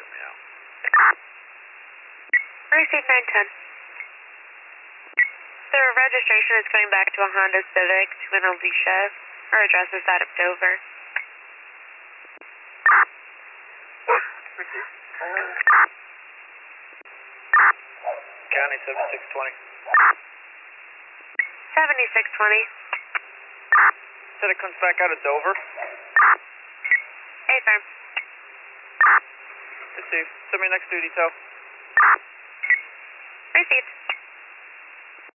for me out. Received 910. The registration is coming back to a Honda Civic to an Alicia. Our address is that of Dover. Received. County 7620. 7620. Said it comes back out of Dover. Affirm. Received. Send me next duty, tow. Received.